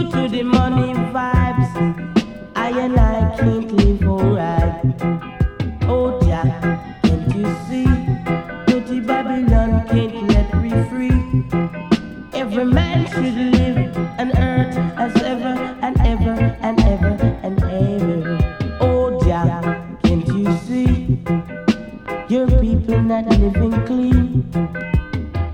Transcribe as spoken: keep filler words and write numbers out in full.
Due to the money vibes, I and I can't live alright. Oh yeah, can't you see? Dirty Babylon can't let me free. Every man should live on earth as ever and ever and ever.